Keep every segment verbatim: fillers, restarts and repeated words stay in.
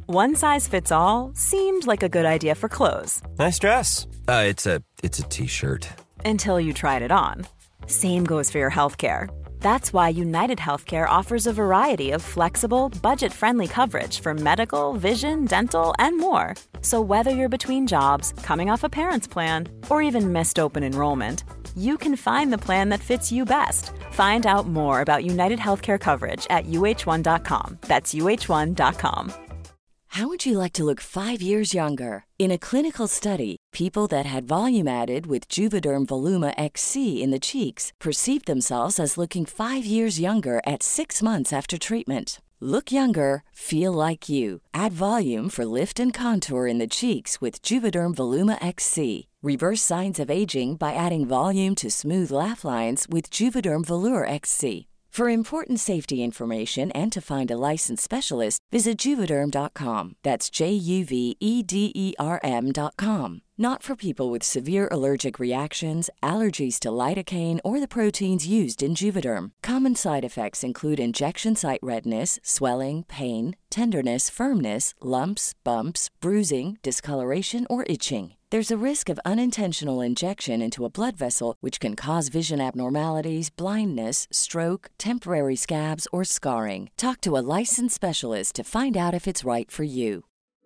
One size fits all seemed like a good idea for clothes. Nice dress. Uh, it's a it's a t-shirt. Until you tried it on. Same goes for your healthcare. That's why United Healthcare offers a variety of flexible, budget-friendly coverage for medical, vision, dental, and more. So whether you're between jobs, coming off a parent's plan, or even missed open enrollment, you can find the plan that fits you best. Find out more about United Healthcare coverage at U H one dot com. That's U H one dot com. How would you like to look five years younger? In a clinical study, people that had volume added with Juvederm Voluma X C in the cheeks perceived themselves as looking five years younger at six months after treatment. Look younger, feel like you. Add volume for lift and contour in the cheeks with Juvederm Voluma X C. Reverse signs of aging by adding volume to smooth laugh lines with Juvederm Volure X C. For important safety information and to find a licensed specialist, visit Juvederm dot com. That's J U V E D E R M dot com. Not for people with severe allergic reactions, allergies to lidocaine, or the proteins used in Juvederm. Common side effects include injection site redness, swelling, pain, tenderness, firmness, lumps, bumps, bruising, discoloration, or itching. There's a risk of unintentional injection into a blood vessel, which can cause vision abnormalities, blindness, stroke, temporary scabs, or scarring. Talk to a licensed specialist to find out if it's right for you.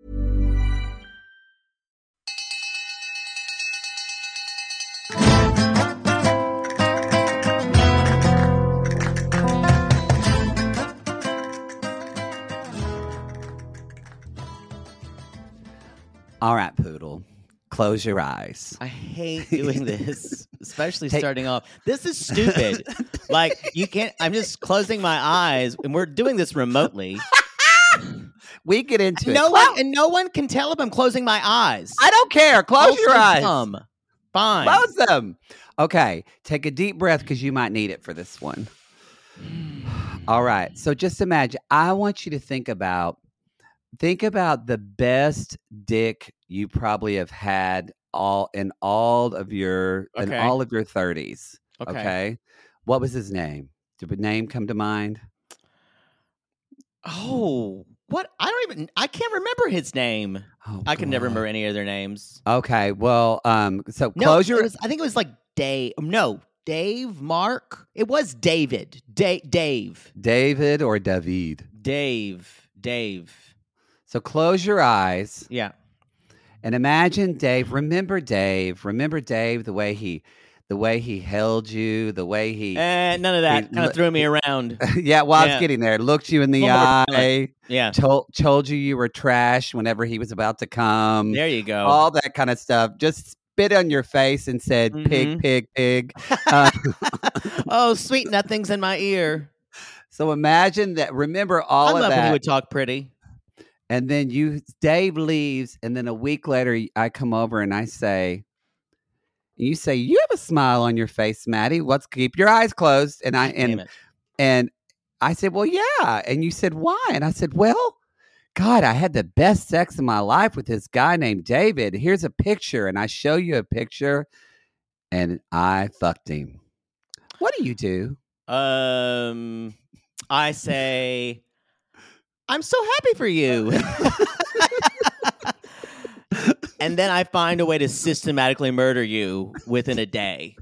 All right, Poodle. Close your eyes. I hate doing this, especially Take- starting off. This is stupid. Like, you can't, I'm just closing my eyes, and we're doing this remotely. We get into no it. One, and no one can tell if I'm closing my eyes. I don't care. Close Close your eyes. Dumb. Fine. Close them. Okay. Take a deep breath because you might need it for this one. All right. So just imagine, I want you to think about Think about the best dick you probably have had all in all of your okay. in all of your thirties. Okay. okay. What was his name? Did a name come to mind? Oh, what? I don't even I can't remember his name. Oh, I can God. never remember any of their names. Okay. Well, um, so no, close your it was, I think it was like Dave. No, Dave, Mark. It was David. Da- Dave. David or David? Dave. Dave. So close your eyes. Yeah. And imagine Dave. Remember Dave. Remember Dave, the way he the way he held you, the way he Eh, none of that. Kind of threw me around. yeah, well, Yeah. I was getting there. Looked you in the One more eye. time. Yeah. Told told you you were trash whenever he was about to come. There you go. All that kind of stuff. Just spit on your face and said, pig, Mhm. pig, pig. Uh, Oh, sweet nothing's in my ear. so imagine that. Remember all I of love that. when he would talk pretty. And then you, Dave leaves, and then a week later, I come over and I say, you say, you have a smile on your face, Maddie. Let's keep your eyes closed. And I Damn and it. and I said, well, yeah. And you said, why? And I said, well, God, I had the best sex in my life with this guy named David. Here's a picture, and I show you a picture, and I fucked him. What do you do? Um, I say, I'm so happy for you. And then I find a way to systematically murder you within a day.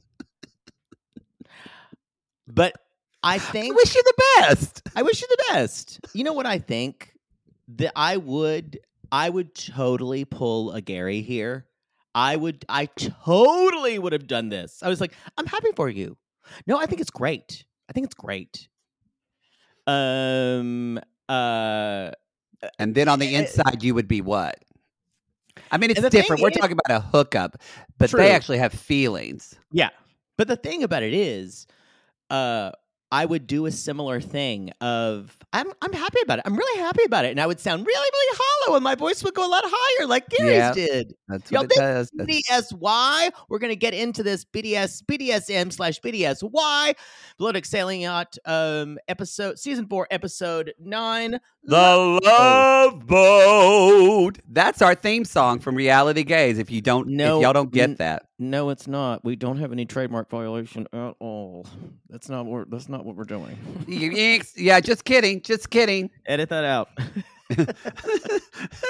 But I I think wish you the best. I wish you the best. You know what I think? That I would I would totally pull a Gary here. I would I totally would have done this. I was like, I'm happy for you. No, I think it's great. I think it's great. Um uh And then on the Uh, inside, you would be what? I mean, it's And the thing different. We're is- talking about a hookup, but True. they actually have feelings. yeah. But the thing about it is, uh I would do a similar thing of I'm I'm happy about it. I'm really happy about it. And I would sound really, really hollow and my voice would go a lot higher like Gary's Yeah. did. That's Y'all what it think does. B D S Y. We're going to get into this B D S, B D S M slash B D S Y. Bloodic Sailing Yacht um, episode, season four, episode nine. The Love Boat. That's our theme song from Reality Gaze. If you don't, No, if y'all don't get n- that, No, it's not. We don't have any trademark violation at all. That's not what, that's not what we're doing. yeah, just kidding, just kidding. Edit that out.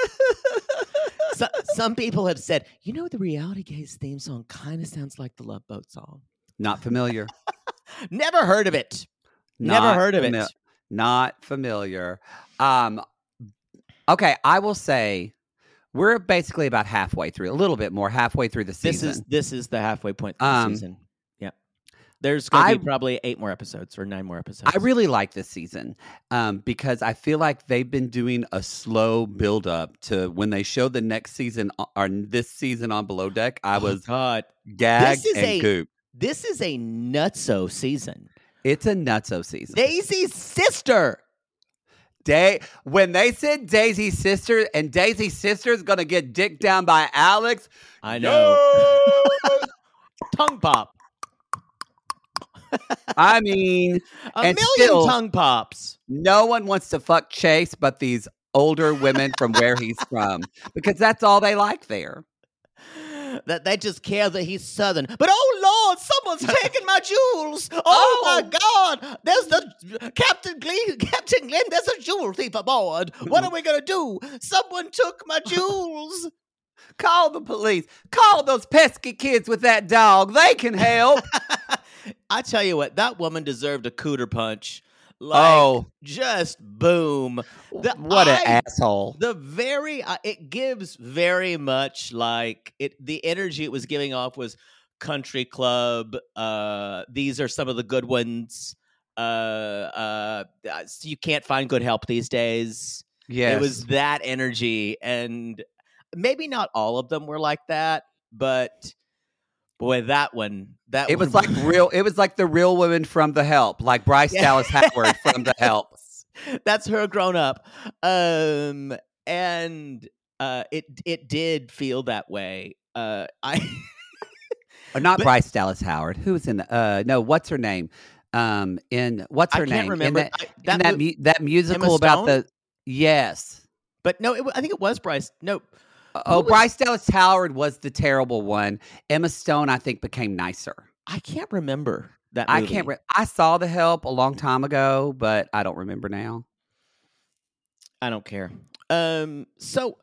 Some people have said, you know, the Reality Gaze theme song kind of sounds like the Love Boat song. Not familiar. Never heard of it. Not Never heard of fami- it. Not familiar. Um, okay, I will say we're basically about halfway through, a little bit more, halfway through the This season. is this is the halfway point of the Um, season. Yeah. There's going to I- be probably eight more episodes or nine more episodes. I really like this season um, because I feel like they've been doing a slow build up to when they show the next season o- or this season on Below Deck. I Oh, was God. gagged This is and a- gooped. This is a nutso season. It's a nutso season. Daisy's sister. Day when they said Daisy's sister and Daisy's sister is gonna get dicked down by Alex. I know. no! Tongue pop. I mean, A And million still- tongue pops. no one wants to fuck Chase but these older women from where he's from because that's all they like there. That they just care that he's Southern. But oh Lord, someone's taking my jewels. Oh, my God. There's the Captain Glenn, Captain Glenn, there's a jewel thief aboard. What are we gonna do? Someone took my jewels. Call the police. Call those pesky kids with that dog. They can help. I tell you what, that woman deserved a cooter punch. Like, Oh. just boom. The- what an I- asshole. The very uh, it gives very much like it. The energy it was giving off was country club. Uh, these are some of the good ones. Uh, uh, uh, so you can't find good help these days. Yes. It was that energy, and maybe not all of them were like that, but boy, that one, that It was one- like real. It was like the real women from The Help, like Bryce Yeah. Dallas Howard from The Help. That's her grown up. Um, and uh, it it did feel that way. Uh, I Or not But- Bryce Dallas Howard. Who's in the? Uh, no, what's her name? Um, in what's I her can't name? remember. In that, I- in that that, mo- mu- that musical about Stone? the yes. but no, it, wa- I think it was Bryce. No, Oh, was- Bryce Dallas Howard was the terrible one. Emma Stone, I think, became nicer. I can't remember that. I movie. can't. Re- I saw The Help a long time ago, but I don't remember now. I don't care. Um, so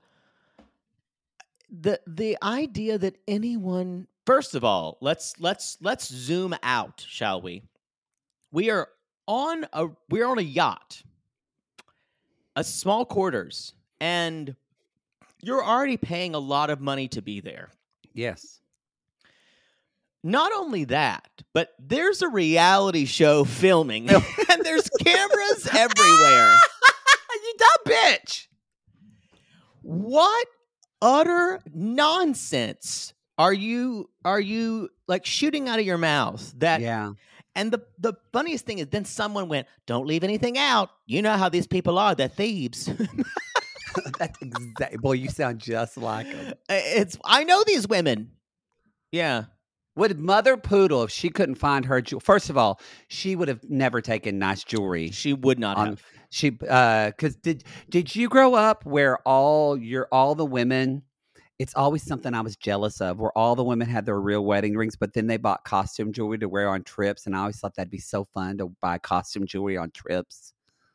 the the idea that anyone, first of all, let's let's let's zoom out, shall we? We are on a we're on a yacht, a small quarters, and you're already paying a lot of money to be there. Yes. Not only that, but there's a reality show filming, and there's cameras everywhere. you dumb bitch. What utter nonsense are you are you like shooting out of your mouth? That Yeah. and the the funniest thing is then someone went, "Don't leave anything out. You know how these people are. They're thieves." That's exactly. Boy, you sound just like him. It's I know these women. Yeah. Would Mother Poodle, if she couldn't find her jewel, first of all, she would have never taken nice jewelry. She would not on have. she uh because did did you grow up where all your all the women, it's always something I was jealous of, where all the women had their real wedding rings, but then they bought costume jewelry to wear on trips, and I always thought that'd be so fun to buy costume jewelry on trips.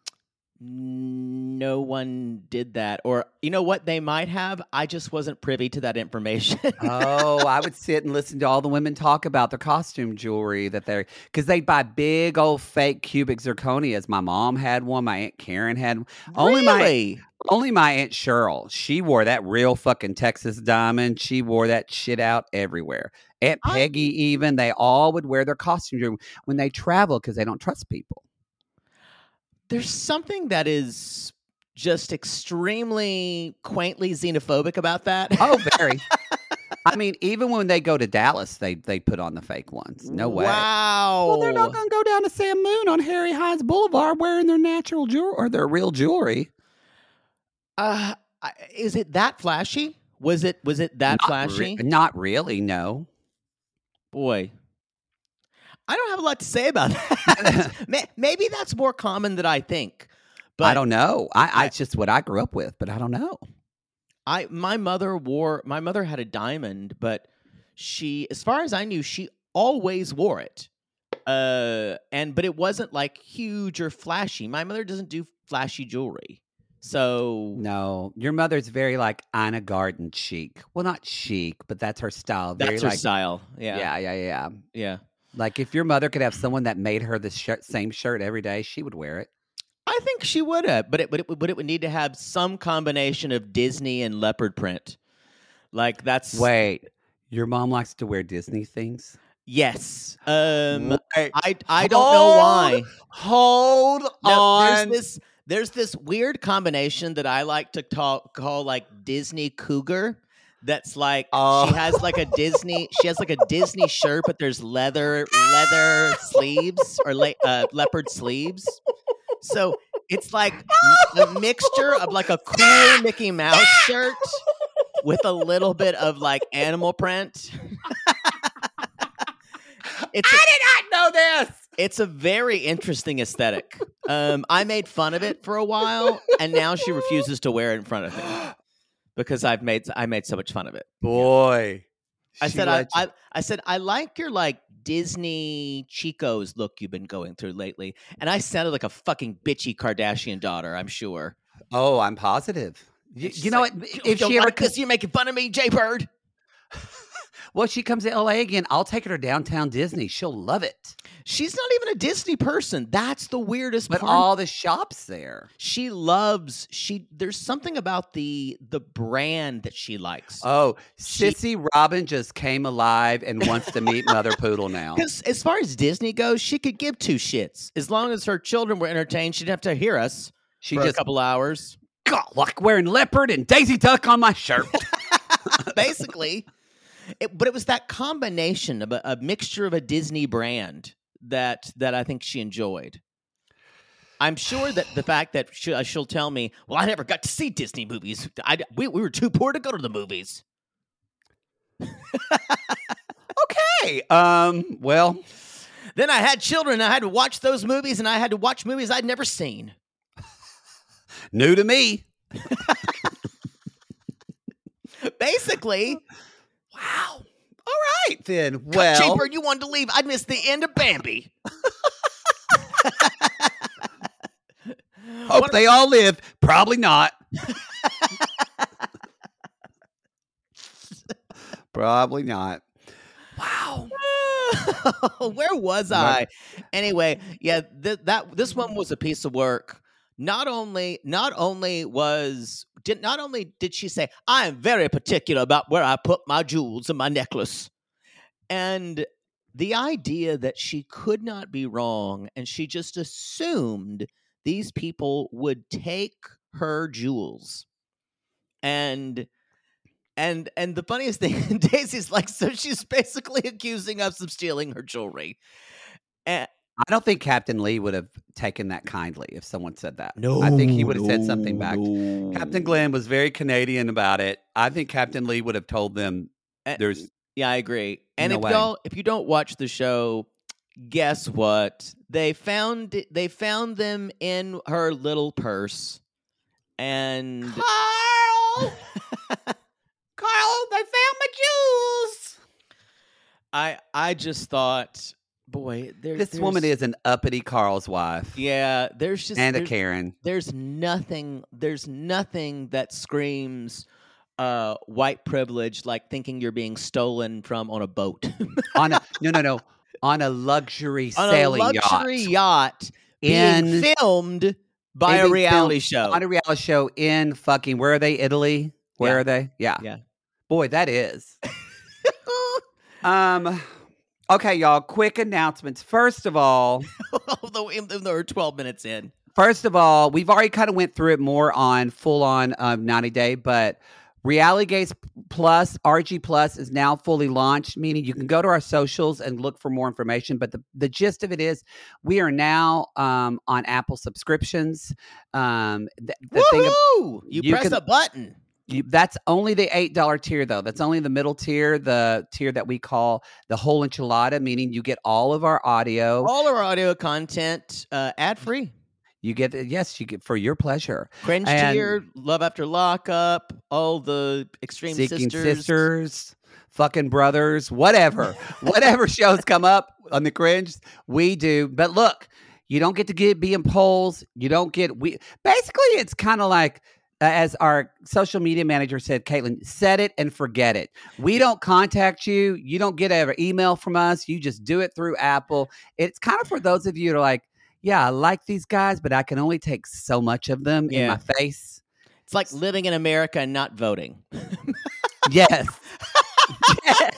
No one did that. Or you know what they might have? I just wasn't privy to that information. Oh, I would sit and listen to all the women talk about their costume jewelry that they're because they buy big old fake cubic zirconias. My mom had one. My Aunt Karen had one. Only my Really? only my Aunt Cheryl. She wore that real fucking Texas diamond. She wore that shit out everywhere. Aunt I- Peggy, even they all would wear their costume jewelry when they travel because they don't trust people. There's something that is just extremely quaintly xenophobic about that. Oh, very. I mean, even when they go to Dallas, they they put on the fake ones. No way. Wow. Well, they're not going to go down to Sam Moon on Harry Hines Boulevard wearing their natural jewelry or their real jewelry. Uh, I- is it that flashy? Was it was it that Not flashy? re- not really, no. Boy. I don't have a lot to say about that. May- Maybe that's more common than I think. But I don't know. I, I it's just what I grew up with, but I don't know. I my mother wore my mother had a diamond, but she, as far as I knew, she always wore it. Uh, and but it wasn't like huge or flashy. My mother doesn't do flashy jewelry, So No, your mother's very like Ina Garden chic. Well, not chic, but that's her style. Very that's her like, style. Yeah. yeah, yeah, yeah. Yeah. Like if your mother could have someone that made her the shirt, same shirt every day, she would wear it. I think she would have, but it, but it but it would need to have some combination of Disney and leopard print. Like that's Wait, your mom likes to wear Disney things? yes. Um, Wait, I I don't know why. Hold No, on. there's this there's this weird combination that I like to talk, call like Disney cougar. That's like Oh. she has like a Disney she has like a Disney shirt, but there's leather leather sleeves or le- uh, leopard sleeves. So it's like a mixture of like a cool Mickey Mouse shirt with a little bit of like animal print. It's a, I did not know this. it's a very interesting aesthetic. Um, I made fun of it for a while, and now she refuses to wear it in front of me because I've made I made so much fun of it. Boy. I She said I, let you- I I said I like your like Disney Chico's look you've been going through lately, and I sounded like a fucking bitchy Kardashian daughter. I'm sure. Oh, I'm positive. You, She's you know like, what? "You If don't she ever like this, you're making fun of me, Jay Bird. well, she comes to L A again, I'll take her to downtown Disney. She'll love it. She's not even a Disney person. That's the weirdest But part. all the shops there. She loves she. There's something about the the brand that she likes. Oh, She- Sissy Robin just came alive and wants to meet Mother Poodle now. Because as far as Disney goes, she could give two shits. As long as her children were entertained, she'd have to hear us She for just a couple hours. God, like wearing leopard and Daisy Duck on my shirt. Basically. It, but it was that combination of a, a mixture of a Disney brand that that I think she enjoyed. I'm sure that the fact that she, uh, she'll tell me, well, I never got to see Disney movies. I, we, we were too poor to go to the movies. Okay. Um, well, Then I had children, and I had to watch those movies, and I had to watch movies I'd never seen. new to me. Basically, Wow. All right then. Well, Chamber, you wanted to leave. I'd missed the end of Bambi. hope they all live. Probably not. Probably not. Wow. Where was I? Anyway, yeah, th- that this one was a piece of work. Not only, not only was did not only did she say, "I am very particular about where I put my jewels and my necklace," and the idea that she could not be wrong, and she just assumed these people would take her jewels, and. And and the funniest thing, Daisy's like, so she's basically accusing us of stealing her jewelry. And I don't think Captain Lee would have taken that kindly if someone said that. I think he would have said something back. Captain Glenn was very Canadian about it. I think Captain Lee would have told them Uh, there's Yeah, I agree. And No if way. y'all, if you don't watch the show, guess what? They found it- they found them in her little purse, and Carl. Carl, they found my jewels. I I just thought, boy, there, This woman there's- is an uppity Carl's wife yeah. There's just and a there's, Karen. there's nothing there's nothing that screams uh, white privilege like thinking you're being stolen from on a boat. on a no, no, no, on a luxury on sailing a luxury yacht, yacht, being in filmed by being a reality filmed show. on a reality show in fucking where are they? Italy? Where Yeah. are they? Yeah, Yeah. Boy, that is. um. Okay, y'all. Quick announcements. First of all, Although even though we're twelve minutes in. First of all, we've already kind of went through it more on full on um, ninety day, but Reality Gaze Plus, R G Plus is now fully launched, meaning you can go to our socials and look for more information. But the, the gist of it is we are now um, on Apple subscriptions. Um, the, the thing of, Woohoo! You, you press can- a button. you, that's only the eight dollar tier, though. That's only the middle tier, the tier that we call the whole enchilada, meaning you get all of our audio. All our audio content uh, ad free. You get, yes, you get for your pleasure. Cringe And- tier, Love After Lockup, all the Extreme Seeking Sisters. sisters, fucking brothers, whatever, whatever shows come up on the cringe, we do. But look, You don't get to get be in polls. You don't get we. Basically, it's kind of like uh, as our social media manager said, Caitlin, set it and forget it. We don't contact you. You don't get an email from us. You just do it through Apple. It's kind of for those of you that are like, yeah, I like these guys, but I can only take so much of them Yeah. in my face. It's like living in America and not voting. Yes. Yes.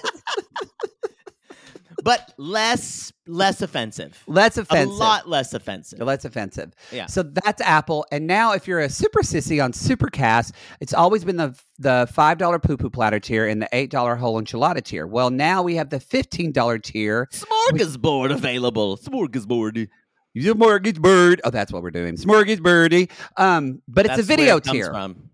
But less less offensive. Less offensive. A lot less offensive. Less offensive. Yeah. So that's Apple. And now if you're a super sissy on Supercast, it's always been the the five dollar poo-poo platter tier and the eight dollar whole enchilada tier. Well, now we have the fifteen dollar tier. Smorgasbord available. Smorgasbord. Smorgasbord. Oh, that's what we're doing. Smorgasbordy. Um, but it's That's a video where it comes tier. From.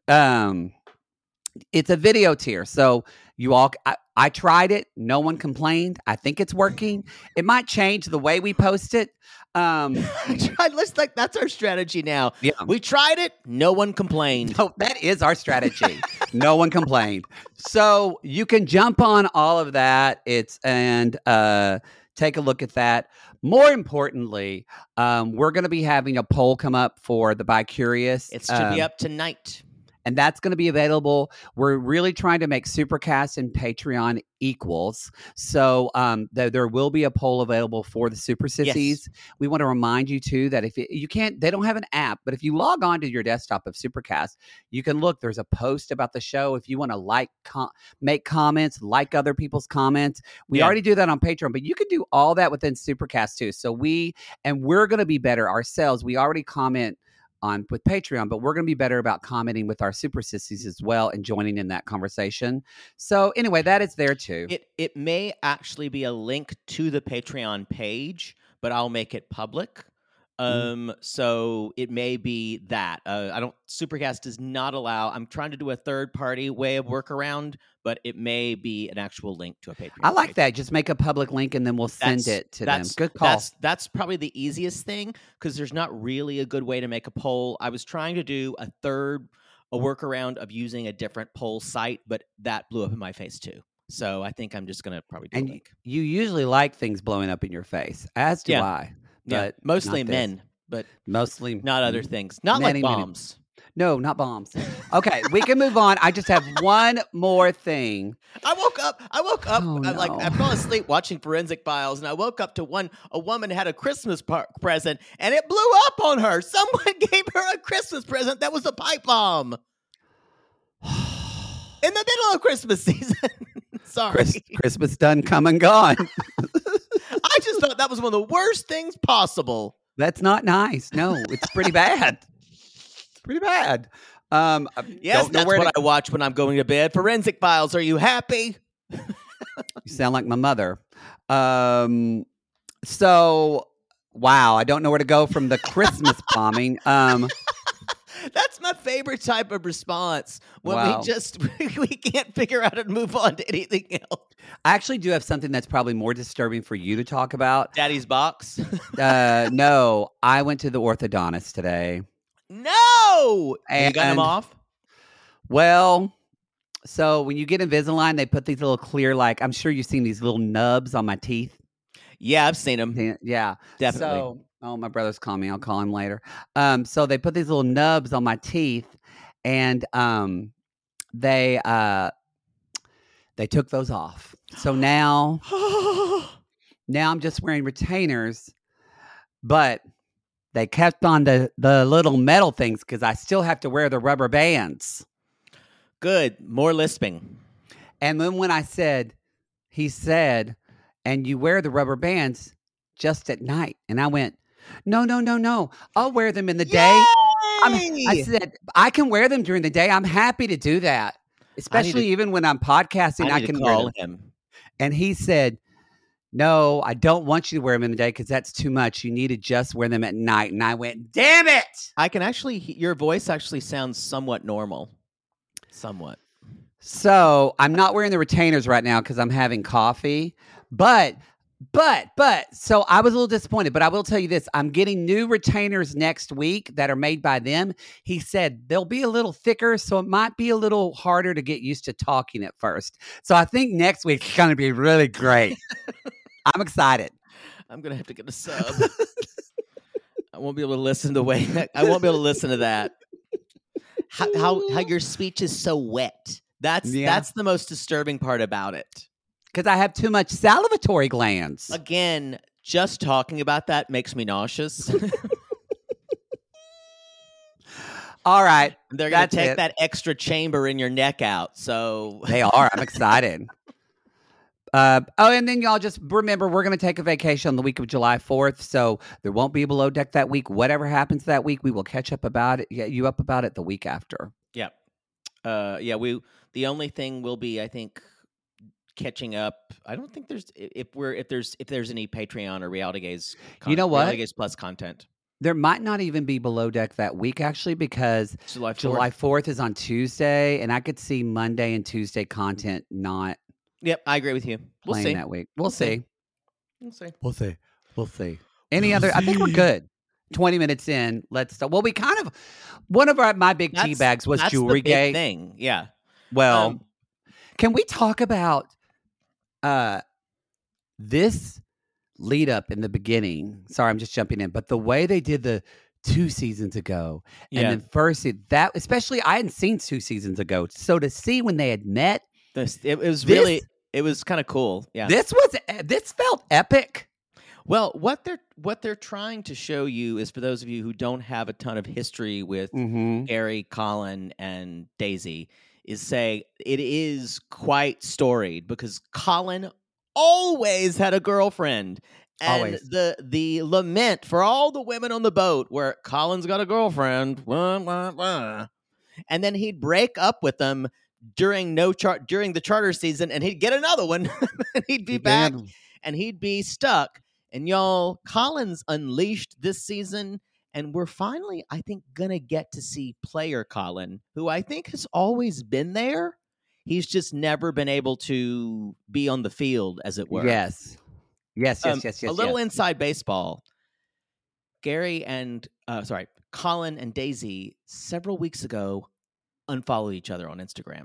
Um, it's a video tier. So you all, I, I tried it. No one complained. I think it's working. It might change the way we post it. Um, Let's like that's our strategy now. Yeah. We tried it. No one complained. no, that is our strategy. No one complained. So you can jump on all of that. It's and uh, take a look at that. More importantly, um, we're going to be having a poll come up for the Bi Curious. It should be um, up tonight. And that's going to be available. We're really trying to make Supercast and Patreon equals. So um, th- there will be a poll available for the Super Sissies. Yes. We want to remind you, too, that if it, you can't, they don't have an app, but if you log on to your desktop of Supercast, you can look. There's a post about the show. If you want to like, com- make comments, like other people's comments. We Yeah. already do that on Patreon, but you can do all that within Supercast, too. So we, and we're going to be better ourselves. We already comment on with Patreon, but we're going to be better about commenting with our super sissies as well and joining in that conversation. So anyway, that is there too. It it may actually be a link to the Patreon page, but I'll make it public. Um, so it may be that. Uh, I don't. Supercast does not allow. I'm trying to do a third party way of workaround, but it may be an actual link to a Patreon. I like page. that. Just make a public link and then we'll send That's- it to them. that's, Good call. That's that's probably the easiest thing because there's not really a good way to make a poll. I was trying to do a third, a workaround of using a different poll site, but that blew up in my face too. So I think I'm just gonna probably do and a you, link. you usually like things blowing up in your face, as do Yeah. I. Yeah, But mostly not this. men, but Mostly not other things. Not like Many, many- bombs. No, not bombs. Okay, we can move on. I just have one more thing. I woke up. I woke up. Oh, I, like no. I fell asleep watching Forensic Files, and I woke up to one. A woman had a Christmas par- present, and it blew up on her. Someone gave her a Christmas present that was a pipe bomb in the middle of Christmas season. Sorry, Chris, Christmas done, come and gone. I just thought that was one of the worst things possible. That's not nice. No, it's pretty bad. Pretty bad. Um, I Yes, don't know that's where what to- I watch when I'm going to bed. Forensic Files. Are you happy? You sound like my mother. Um, so wow, I don't know where to go from the Christmas bombing. Um, That's my favorite type of response when Wow. we just we can't figure out how to move on to anything else. I actually do have something that's probably more disturbing for you to talk about. Daddy's box. Uh, no, I went to the orthodontist today. No, and you got him And- off. Well, so when you get Invisalign, they put these little clear, like I'm sure you've seen these little nubs on my teeth. Yeah, I've seen him. Yeah, Yeah. Definitely. So, oh, my brother's calling me. I'll call him later. Um, so they put these little nubs on my teeth, and um, they uh, they took those off. So now, now I'm just wearing retainers, but they kept on the the little metal things because I still have to wear the rubber bands. Good. More lisping. And then when I said, he said, and you wear the rubber bands just at night. And I went, no, no, no, no. I'll wear them in the day. I'm, I Yay! said, I can wear them during the day. I'm happy to do that. Especially even when I'm podcasting, I I, need can to wear call them. him. And he said, no, I don't want you to wear them in the day because that's too much. You need to just wear them at night. And I went, damn it. I can actually. he- Your voice actually sounds somewhat normal. Somewhat. So I'm not wearing the retainers right now because I'm having coffee. But, but, but, so I was a little disappointed. But I will tell you this: I'm getting new retainers next week that are made by them. He said they'll be a little thicker, so it might be a little harder to get used to talking at first. So I think next week's going to be really great. I'm excited. I'm gonna have to get a sub. won't be able to listen to the way I won't be able to listen to that. How how, how your speech is so wet. That's Yeah. that's the most disturbing part about it. Because I have too much salivatory glands. Again, just talking about that makes me nauseous. All right. They're going That's to take it. that extra chamber in your neck out. So They are. I'm excited. Uh, oh, and then y'all just remember we're going to take a vacation on the week of July fourth, so there won't be Below Deck that week. Whatever happens that week, we will catch up about it, get you up about it the week after. yeah, uh, yeah. We the only thing will be, I think, catching up. I don't think there's if we're if there's if there's any Patreon or Reality Gaze. Con- You know what? Reality Gaze Plus content. There might not even be Below Deck that week, actually, because July fourth. July fourth is on Tuesday, and I could see Monday and Tuesday content not Yep, I agree with you. We'll playing see. that week. We'll, We'll see. see. We'll see. We'll see. We'll see. Any other? I think we're good. Twenty minutes in. Let's start. Well, we kind of one of our my big tea That's- bags was That's jewelry the big gate. thing. Yeah. Well, Um, can we talk about uh this lead up in the beginning? Sorry, I'm just jumping in, but the way they did the two seasons ago, Yeah. and then first se- that especially I hadn't seen two seasons ago, so to see when they had met, This it, it was This- really it was kind of cool. Yeah. this was this felt epic. Well, what they're what they're trying to show you is for those of you who don't have a ton of history with Mm-hmm. Gary, Colin, and Daisy, is say it is quite storied because Colin always had a girlfriend. And Always. the the lament for all the women on the boat where Colin's got a girlfriend, wah, wah, wah. And then he'd break up with them during no chart during the charter season, and he'd get another one, and he'd be back, and he'd be stuck. And y'all, Colin's unleashed this season, and we're finally, I think, gonna get to see player Colin, who I think has always been there. He's just never been able to be on the field, as it were. Yes. Yes, yes, Um, yes, yes. a little yes. inside baseball. Gary and uh, sorry, Colin and Daisy several weeks ago unfollowed each other on Instagram.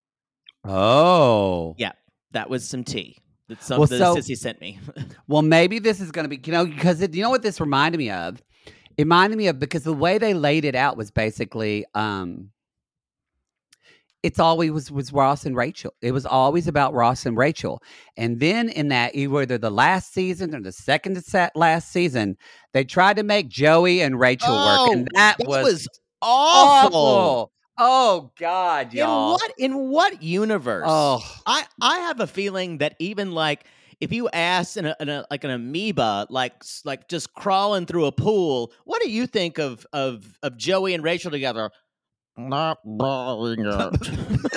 Oh. Yeah, that was some tea that some Well, the so- sissy sent me. Well, maybe this is going to be, you know, because it, you know what this reminded me of? It reminded me of because the way they laid it out was basically, um, it's always was, was Ross and Rachel. It was always about Ross and Rachel. And then in that, either the last season or the second to set last season, they tried to make Joey and Rachel work. And that, that was, was awful. awful. Oh, God, In y'all. what in what universe? Oh, I I have a feeling that even like if you ask an, an, like an amoeba, like like just crawling through a pool, what do you think of of of Joey and Rachel together? Not buying it.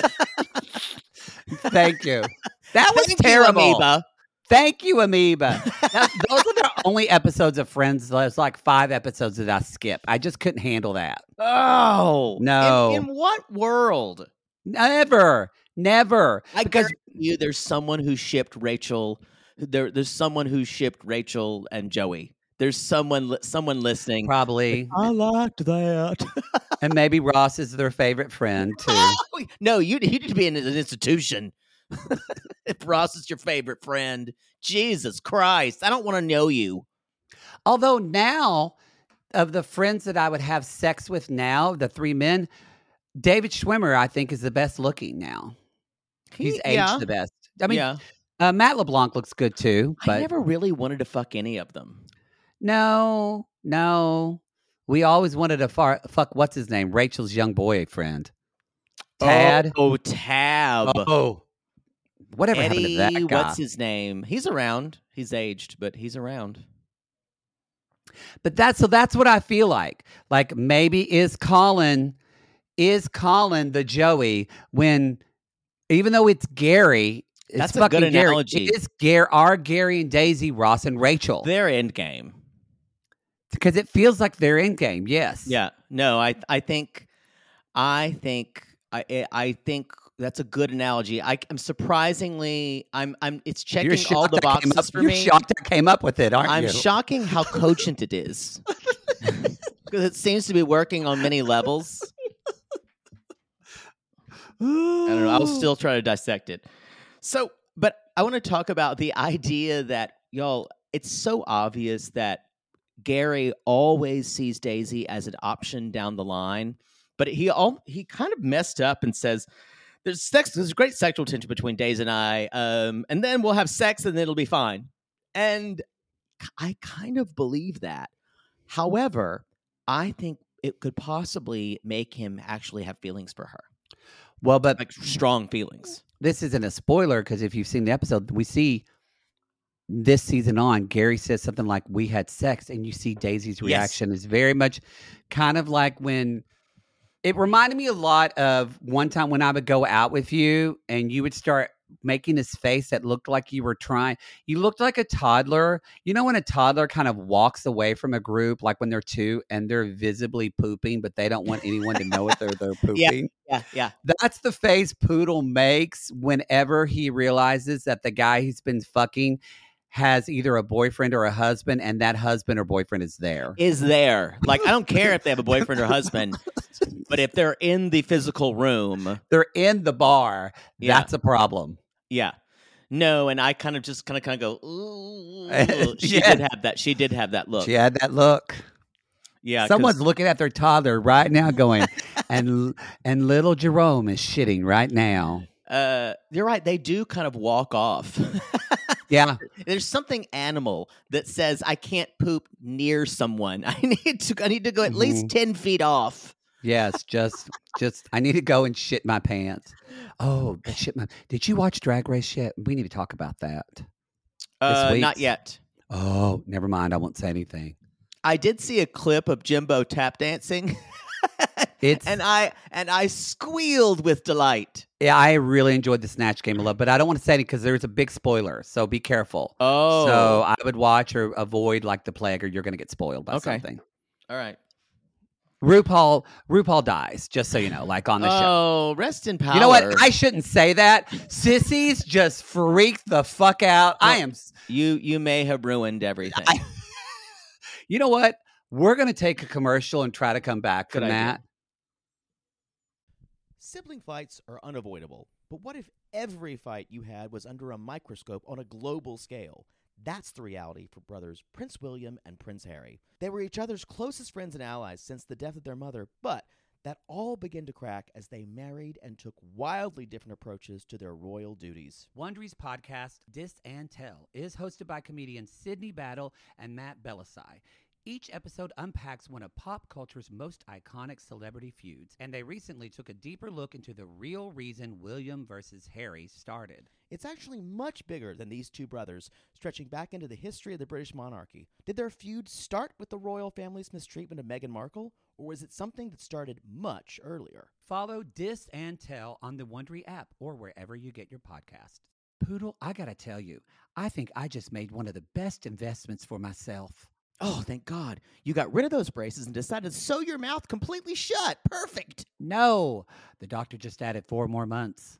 thank you. That was Thank you, terrible. amoeba. Thank you, Amoeba. That- those are the only episodes of Friends. There's like five episodes that I skip. I just couldn't handle that. Oh No. In, in what world? Never, never. I Because- guarantee you, there's someone who shipped Rachel. There, there's someone who shipped Rachel and Joey. There's someone, li- someone listening. Probably, I liked that. and maybe Ross is their favorite friend too. Oh, no, you you need to be in an institution. If Ross is your favorite friend, Jesus Christ, I don't want to know you. Although now, of the friends that I would have sex with now, the three men, David Schwimmer, I think, is the best looking now. He's He- aged yeah. the best. I mean, yeah, uh, Matt LeBlanc looks good too, but I never really wanted to fuck any of them. no, no. We always wanted to far, fuck, what's his name? Rachel's young boyfriend. Tad. Oh, Tab. Oh. Whatever happened Eddie, to that guy? what's his name? He's around. He's aged, but he's around. But that's so that's what I feel like. Like maybe is Colin is Colin the Joey when even though it's Gary, it's That's a fucking good Gary. analogy. It is Gary, our Gary and Daisy, Ross and Rachel. Their end game. Because it feels like they're in game, yes. Yeah. No, I I think I think I I think that's a good analogy. I, I'm surprisingly I'm I'm it's You're checking all shocked the I came boxes up, for you're me. shocked I came up with it, aren't I'm you? shocking how cogent it is. Because it seems to be working on many levels. I don't know. I'll still try to dissect it. So, but I want to talk about the idea that, y'all, it's so obvious that Gary always sees Daisy as an option down the line, but he all he kind of messed up and says, "There's sex. There's great sexual tension between Daisy and I, um, and then we'll have sex, and then it'll be fine." And I kind of believe that. However, I think it could possibly make him actually have feelings for her. Well, but Like strong feelings. This isn't a spoiler because if you've seen the episode, we see this season on, Gary says something like, "We had sex," and you see Daisy's reaction is very much kind of like when it reminded me a lot of one time when I would go out with you and you would start making this face that looked like you were trying. You looked like a toddler. You know when a toddler kind of walks away from a group, like when they're two and they're visibly pooping, but they don't want anyone to know it. They're they're pooping. Yeah, yeah. That's the face Poodle makes whenever he realizes that the guy he's been fucking has either a boyfriend or a husband, and that husband or boyfriend is there. Is there. Like, I don't care if they have a boyfriend or husband, but if they're in the physical room. They're in the bar. Yeah. That's a problem. Yeah. No, and I kind of just kind of kind of go, ooh. She Yeah. did have that. She did have that look. She had that look. Yeah. 'cause- Someone's looking at their toddler right now going, and and little Jerome is shitting right now. Uh, you're right. They do kind of walk off. Yeah. There's something animal that says I can't poop near someone. I need to. I need to go at least ten feet off. Yes. Just, just, I need to go and shit my pants. Oh, but shit my. Did you watch Drag Race yet? We need to talk about that. Uh, week's- not yet. Oh, never mind. I won't say anything. I did see a clip of Jimbo tap dancing. It's and I and I squealed with delight. yeah, I really enjoyed the Snatch Game a lot, but I don't want to say it because there's a big spoiler, so be careful. Oh, So I would watch or avoid like the plague, or you're going to get spoiled by Okay. something. all right. RuPaul, RuPaul dies, just so you know, like on the show. Oh, rest in power. You know what? I shouldn't say that. Sissies just freak the fuck out. I am. you you may have ruined everything. I, you know what? We're going to take a commercial and try to come back from Good idea. that. Sibling fights are unavoidable, but what if every fight you had was under a microscope on a global scale? That's the reality for brothers Prince William and Prince Harry. They were each other's closest friends and allies since the death of their mother, but that all began to crack as they married and took wildly different approaches to their royal duties. Wondery's podcast, Dis and Tell, is hosted by comedians Sydney Battle and Matt Belisai. Each episode unpacks one of pop culture's most iconic celebrity feuds, and they recently took a deeper look into the real reason William versus Harry started. It's actually much bigger than these two brothers, stretching back into the history of the British monarchy. Did their feud start with the royal family's mistreatment of Meghan Markle, or was it something that started much earlier? Follow Dis and Tell on the Wondery app or wherever you get your podcasts. Poodle, I gotta tell you, I think I just made one of the best investments for myself. Oh, thank God. You got rid of those braces and decided to sew your mouth completely shut. Perfect. No, the doctor just added four more months.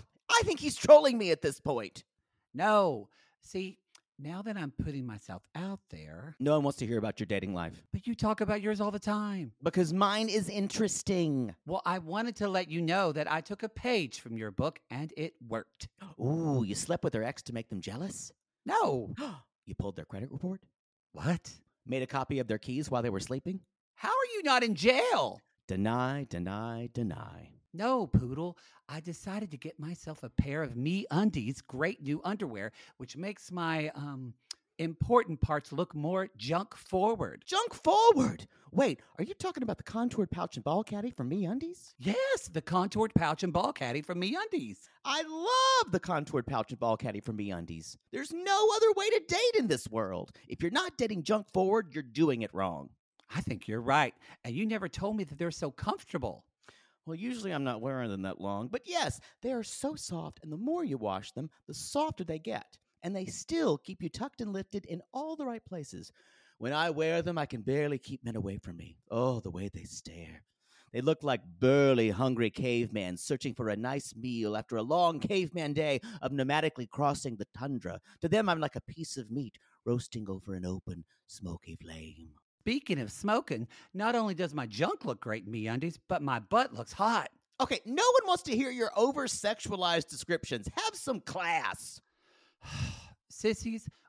I think he's trolling me at this point. No, see, now that I'm putting myself out there, No one wants to hear about your dating life. but you talk about yours all the time. Because mine is interesting. Well, I wanted to let you know that I took a page from your book and it worked. Ooh, you slept with their ex to make them jealous? No. You pulled their credit report? What? Made a copy of their keys while they were sleeping? How are you not in jail? Deny, deny, deny. No, Poodle. I decided to get myself a pair of Me Undies great new underwear, which makes my um important parts look more junk forward. Junk forward. Wait, are you talking about the contoured pouch and ball caddy from MeUndies? Yes, the contoured pouch and ball caddy from Me Undies. I love the contoured pouch and ball caddy from MeUndies. There's no other way to date in this world. If you're not dating junk forward, you're doing it wrong. I think you're right. And you never told me that they're so comfortable. Well, usually I'm not wearing them that long, but yes, they are so soft, and the more you wash them, the softer they get. And they still keep you tucked and lifted in all the right places. When I wear them, I can barely keep men away from me. Oh, the way they stare. They look like burly, hungry cavemen searching for a nice meal after a long caveman day of nomadically crossing the tundra. To them, I'm like a piece of meat roasting over an open, smoky flame. Speaking of smoking, not only does my junk look great in MeUndies, but my butt looks hot. Okay, no one wants to hear your over-sexualized descriptions. Have some class. Sissies,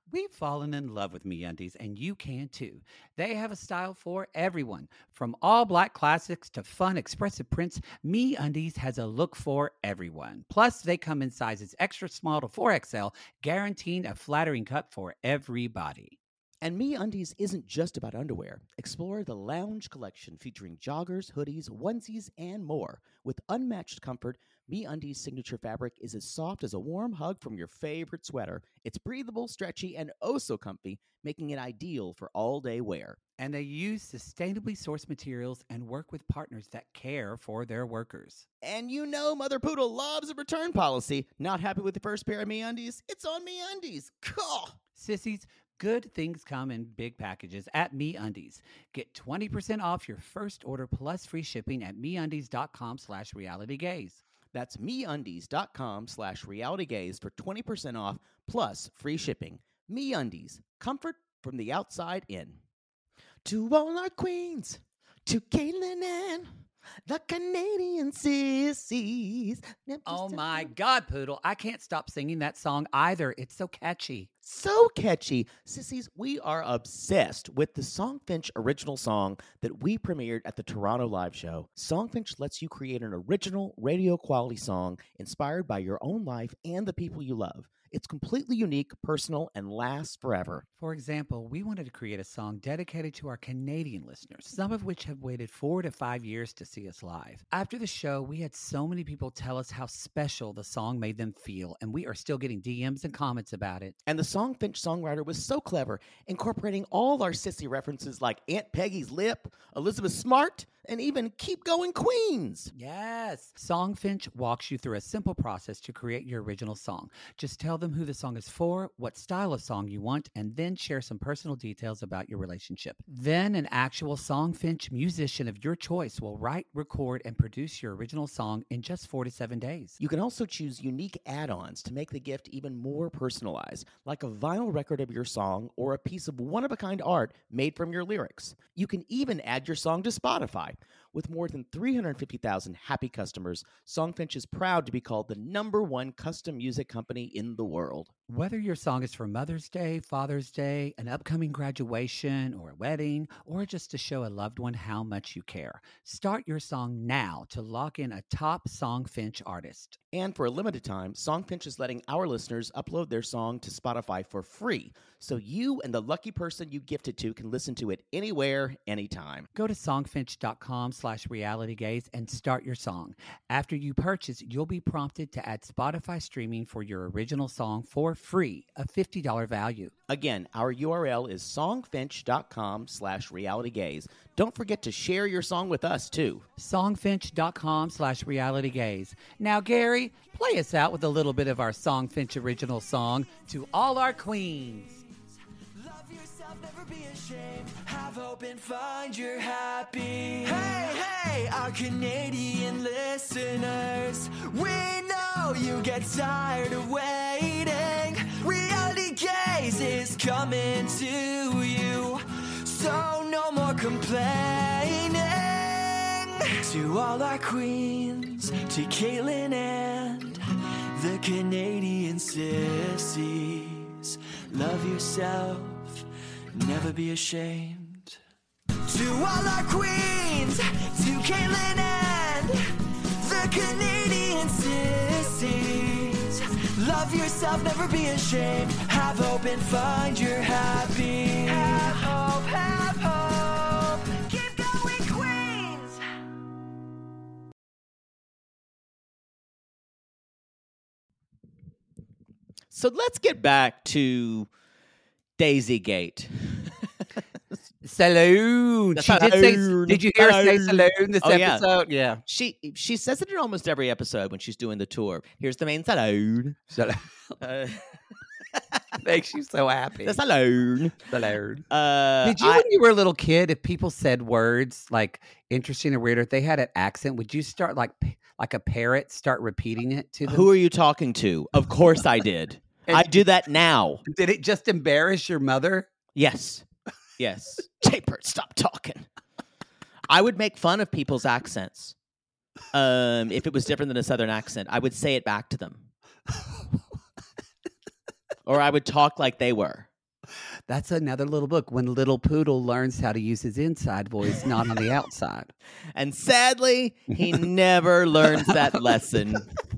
We've fallen in love with MeUndies, and you can too. They have a style for everyone. From all black classics to fun, expressive prints, MeUndies has a look for everyone. Plus, they come in sizes extra small to four X L, guaranteeing a flattering cut for everybody. And MeUndies isn't just about underwear. Explore the Lounge collection featuring joggers, hoodies, onesies, and more. With unmatched comfort, MeUndies' signature fabric is as soft as a warm hug from your favorite sweater. It's breathable, stretchy, and oh so comfy, making it ideal for all-day wear. And they use sustainably sourced materials and work with partners that care for their workers. And you know Mother Poodle loves a return policy. Not happy with the first pair of MeUndies? It's on MeUndies. Cool. Sissies, good things come in big packages at MeUndies. Get twenty percent off your first order plus free shipping at MeUndies.com slash realitygaze. That's MeUndies.com slash realitygaze for twenty percent off plus free shipping. MeUndies, comfort from the outside in. To all our queens, to Caitlin and the Canadian sissies. Oh my God, Poodle, I can't stop singing that song either. It's so catchy. So catchy. Sissies, we are obsessed with the Songfinch original song that we premiered at the Toronto Live Show. Songfinch lets you create an original radio quality song inspired by your own life and the people you love. It's completely unique, personal, and lasts forever. For example, we wanted to create a song dedicated to our Canadian listeners, some of which have waited four to five years to see us live. After the show, we had so many people tell us how special the song made them feel, and we are still getting D Ms and comments about it. And the Songfinch songwriter was so clever, incorporating all our sissy references like Aunt Peggy's Lip, Elizabeth Smart, and even Keep Going Queens. Yes. Songfinch walks you through a simple process to create your original song. Just tell them who the song is for, what style of song you want, and then share some personal details about your relationship. Then an actual Songfinch musician of your choice will write, record, and produce your original song in just four to seven days. You can also choose unique add-ons to make the gift even more personalized, like a vinyl record of your song or a piece of one-of-a-kind art made from your lyrics. You can even add your song to Spotify. With more than three hundred fifty thousand happy customers, Songfinch is proud to be called the number one custom music company in the world. Whether your song is for Mother's Day, Father's Day, an upcoming graduation, or a wedding, or just to show a loved one how much you care, start your song now to lock in a top Songfinch artist. And for a limited time, Songfinch is letting our listeners upload their song to Spotify for free, so you and the lucky person you gift it to can listen to it anywhere, anytime. Go to songfinch.com slash realitygaze and start your song. After you purchase, you'll be prompted to add Spotify streaming for your original song for free, a fifty dollars value. Again, our U R L is songfinch.com slash realitygaze. Don't forget to share your song with us, too. Songfinch.com slash realitygaze. Now, Gary, play us out with a little bit of our Songfinch original song, To All Our Queens. Love yourself, never be ashamed. Have hope and find your happy. Hey, hey, our Canadian listeners. We know you get tired of waiting. Reality Gaze is coming to you. So no more complaining. To all our queens, to Caitlin and the Canadian sissies. Love yourself, never be ashamed. To all our queens, to Caitlin and the Canadian sissies. Love yourself, never be ashamed. Have hope and find your happy. Have hope, have hope. Keep going, Queens. So let's get back to Daisy Gate. Saloon. She did say, did you hear her say saloon this Oh, yeah. episode? Yeah. She she says it in almost every episode when she's doing the tour. Here's the main saloon. Saloon. Uh, Makes you so happy. the saloon. Saloon. Uh, Did you, I- when you were a little kid, if people said words like interesting or weird, or if they had an accent, would you start like like a parrot, start repeating it to them? who are you talking to? Of course I did. I do that now. Did it just embarrass your mother? Yes. Yes. Taper, stop talking. I would make fun of people's accents. Um, if it was different than a Southern accent, I would say it back to them. Or I would talk like they were. That's another little book. When Little Poodle learns how to use his inside voice, not on the outside. And sadly, he never learns that lesson.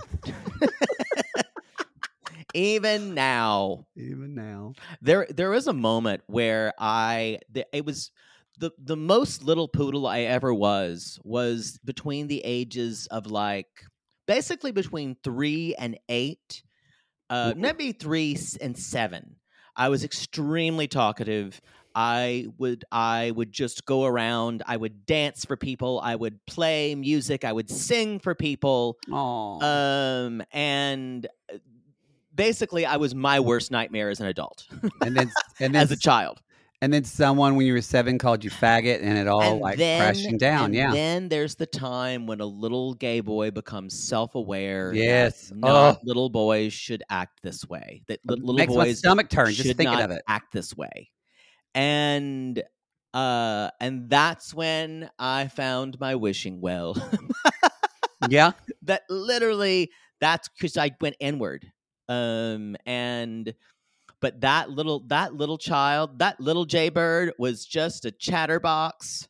Even now. Even now. There there was a moment where I th- it was the the most Little Poodle I ever was was between the ages of like basically between three and eight. Uh maybe three s- and seven. I was extremely talkative. I would I would just go around. I would dance for people. I would play music. I would sing for people. Oh. Um, and basically, I was my worst nightmare as an adult, and then and then as a child. And then someone when you were seven called you faggot, and it all And like then, crashing down. and Yeah. Then there's the time when a little gay boy becomes self-aware. that Yes. Not Oh. little boys should act this way. That li- little Makes my boys stomach turn just should thinking not of it. act this way. And uh, and that's when I found my wishing well. Yeah. That literally, that's because I went inward. Um, and but that little that little child, that little Jaybird was just a chatterbox.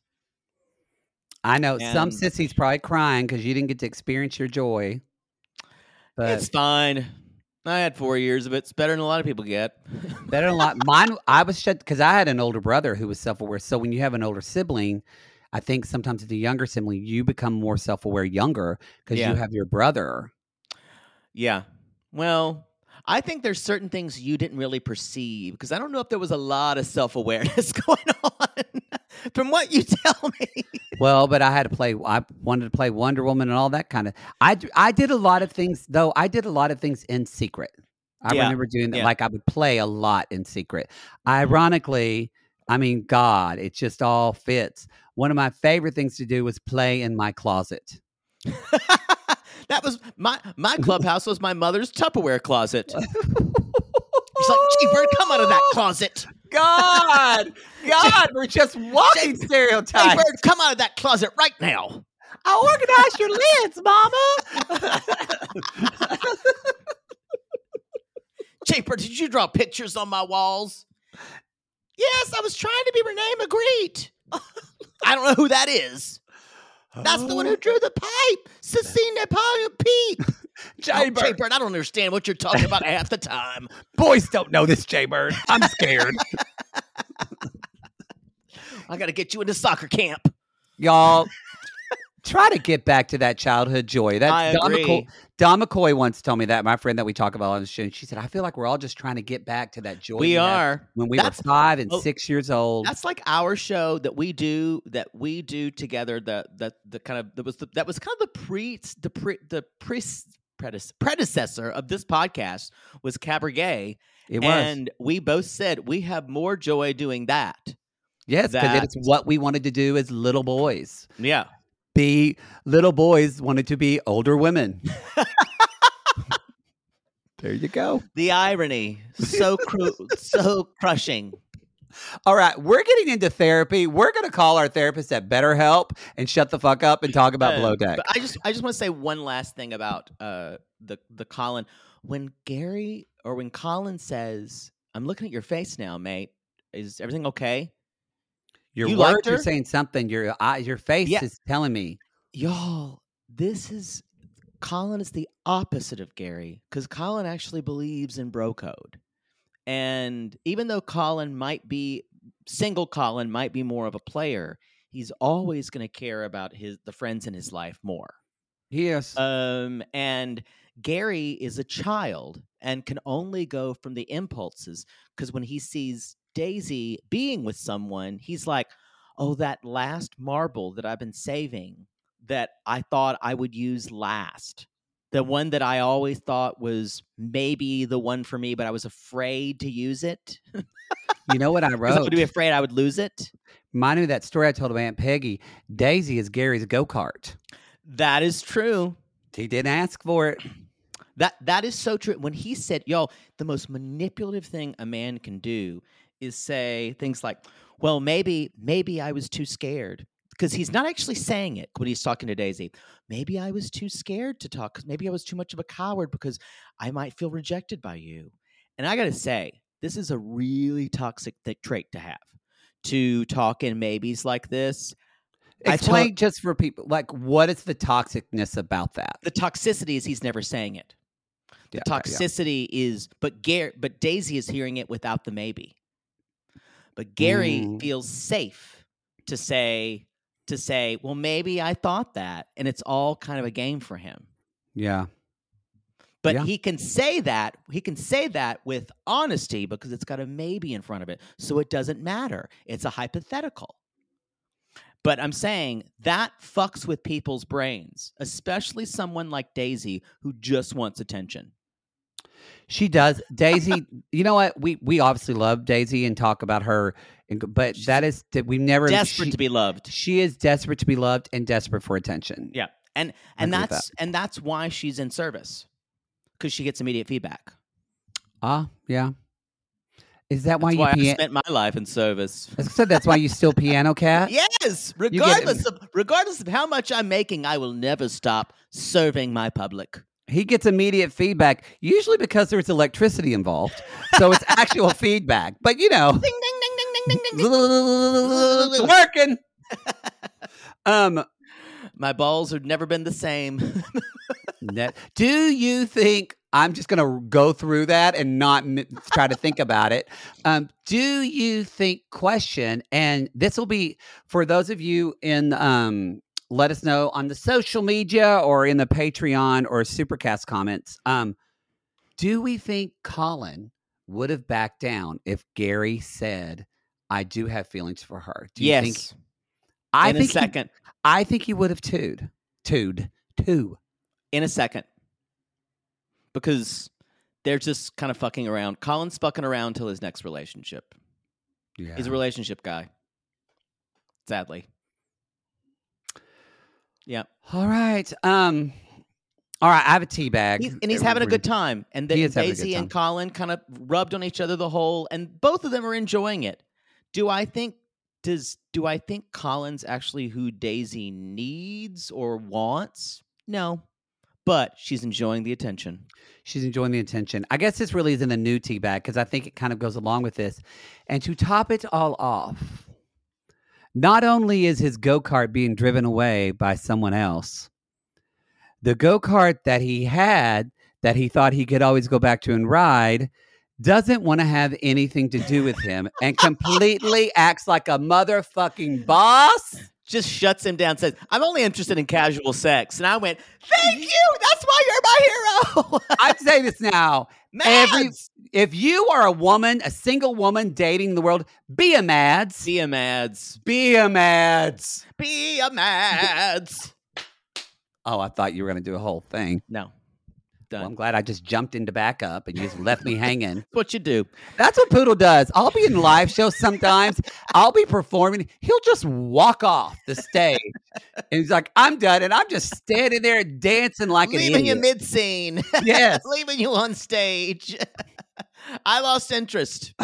I know some And- sissies probably crying because you didn't get to experience your joy. But It's fine. I had four years of it. It's better than a lot of people get. better than a lot. Mine, I was shut because I had an older brother who was self-aware. So when you have an older sibling, I think sometimes with the younger sibling, you become more self-aware younger because Yeah. you have your brother. Yeah. Well, I think there's certain things you didn't really perceive because I don't know if there was a lot of self-awareness going on from what you tell me. Well, but I had to play. I wanted to play Wonder Woman and all that kind of. I d- I did a lot of things though. I did a lot of things in secret. I Yeah. remember doing that. Yeah. Like I would play a lot in secret. Ironically, I mean, God, it just all fits. One of my favorite things to do was play in my closet. That was my my clubhouse was my mother's Tupperware closet. She's like, Cheaper, come out of that closet. God, God, we're just walking Hey, stereotypes. Bird, come out of that closet right now. I organized your lids, Mama. Cheaper, did you draw pictures on my walls? Yes, I was trying to be Renee Magritte. I don't know who that is. That's the one who drew the pipe. Cecile Napoleon Pete. Jaybird. Oh, Jaybird, I don't understand what you're talking about half the time. Boys don't know this, Jaybird. I'm scared. I got to get you into soccer camp. Y'all, try to get back to that childhood joy. That I Don agree. McCoy, Don McCoy once told me that, my friend that we talk about on the show. She said, I feel like we're all just trying to get back to that joy. We had are. when we That's- were five and oh, six years old. That's like our show that we do that we do together. The the the kind of that was the, that was kind of the pre the pre the pre predecessor, predecessor of this podcast was Cabaret. It was. And we both said we have more joy doing that. Yes, because that- it's what we wanted to do as little boys. Yeah. Be little boys wanted to be older women. There you go. The irony, so cru- so crushing. All right, we're getting into therapy. We're going to call our therapist at BetterHelp and shut the fuck up and talk about Uh, Below Deck. But I just I just want to say one last thing about uh the the Colin. When Gary or when Colin says, "I'm looking at your face now, mate. Is everything okay?" Your you words liked are her? saying something. Your eye, your face Yeah. is telling me. Y'all, this is Colin is the opposite of Gary because Colin actually believes in bro code. And even though Colin might be single, Colin might be more of a player. He's always going to care about his the friends in his life more. Yes. Um, and Gary is a child and can only go from the impulses because when he sees Daisy being with someone, he's like, oh, that last marble that I've been saving that I thought I would use last. The one that I always thought was maybe the one for me, but I was afraid to use it. you know what I Because I wrote? would be afraid I would lose it. Mine of that story I told of Aunt Peggy. Daisy is Gary's go-kart. That is true. He didn't ask for it. That that is so true. When he said, y'all, the most manipulative thing a man can do is say things like, well, maybe, maybe I was too scared. Because he's not actually saying it when he's talking to Daisy. Maybe I was too scared to talk. Because maybe I was too much of a coward because I might feel rejected by you. And I got to say, this is a really toxic th- trait to have. To talk in maybes like this. I Explain to- just for people, like, what is the toxicness about that? The toxicity is he's never saying it. The Yeah, okay, yeah. toxicity is, but Gar- but Daisy is hearing it without the maybe. But Gary Mm. feels safe to say, to say, well, maybe I thought that. And it's all kind of a game for him. Yeah. But Yeah. he can say that, he can say that with honesty because it's got a maybe in front of it. So it doesn't matter. It's a hypothetical. But I'm saying that fucks with people's brains, especially someone like Daisy who just wants attention. She does. Daisy, you know what? We we obviously love Daisy and talk about her, and, but She's that is that we never Desperate she, to be loved. She is desperate to be loved and desperate for attention. Yeah. And and agree with that's and that's why she's in service. Because she gets immediate feedback. Ah, yeah. Is that why That's you? why I Pia- spent my life in service. I said that's why you still Piano Cat. Yes, regardless of regardless of how much I'm making, I will never stop serving my public. He gets immediate feedback, usually because there's electricity involved, so it's actual feedback. But you know, Ding ding ding ding ding ding ding. it's working. Um, My balls have never been the same. net- do you think? I'm just going to go through that and not m- try to think about it. Um, do you think? Question, and this will be for those of you in. Um, let us know on the social media or in the Patreon or Supercast comments. Um, do we think Colin would have backed down if Gary said, "I do have feelings for her"? Do you yes. think? I in think a second. He, I think he would have tooed, tooed, too. In a second. Because they're just kind of fucking around. Colin's fucking around till his next relationship. Yeah. He's a relationship guy. Sadly. Yeah. All right. Um. All right. I have a tea bag, He's, and he's having a good time. And then He is having a good Daisy and time. Colin kind of rubbed on each other the whole, and both of them are enjoying it. Do I think does do I think Colin's actually who Daisy needs or wants? No. But she's enjoying the attention. She's enjoying the attention. I guess this really is in the new tea bag because I think it kind of goes along with this. And to top it all off, not only is his go-kart being driven away by someone else, the go-kart that he had that he thought he could always go back to and ride doesn't want to have anything to do with him and completely acts like a motherfucking boss. Just shuts him down, says, I'm only interested in casual sex. And I went, thank you. That's why you're my hero. I'd say this now. Every, Mads! if you are a woman, a single woman dating the world, be a Mads. Be a Mads. Be a Mads. Be a Mads. Oh, I thought you were going to do a whole thing. No. Done. Well, I'm glad I just jumped into backup and you just left me hanging. That's what you do. That's what Poodle does. I'll be in live shows sometimes. I'll be performing. He'll just walk off the stage. And he's like, I'm done. And I'm just standing there dancing like an Leaving you idiot. mid-scene. Yes. Leaving you on stage. I lost interest.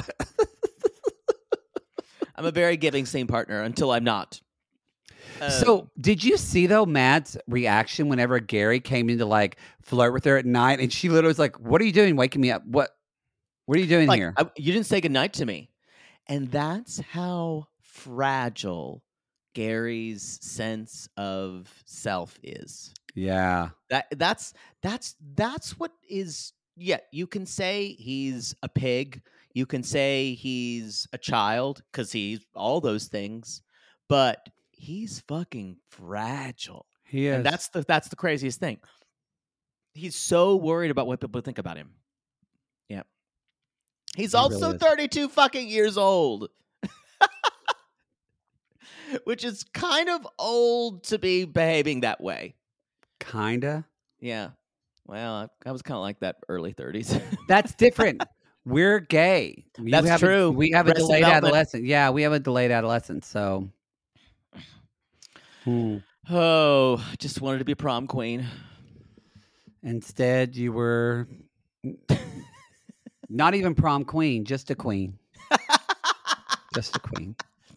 I'm a very giving scene partner until I'm not. Uh, So, did you see though Matt's reaction whenever Gary came in to like flirt with her at night, and she literally was like, "What are you doing, waking me up? What, what are you doing like, here?" I, you didn't say goodnight to me. And that's how fragile Gary's sense of self is. Yeah, That that's that's that's what is. Yeah, you can say he's a pig. You can say he's a child because he's all those things, but he's fucking fragile. he is. And that's the that's the craziest thing. He's so worried about what people think about him. Yeah. He's He also really is. thirty-two fucking years old. Which is kind of old to be behaving that way. kinda. Yeah. Well, I, I was kind of like that early thirties. That's different. We're gay. We That's have true. A, we have a Arrested delayed Development. adolescence. Yeah, we have a delayed adolescence. So, Hmm. Oh, I just wanted to be prom queen. instead, you were not even prom queen, just a queen. Just a queen.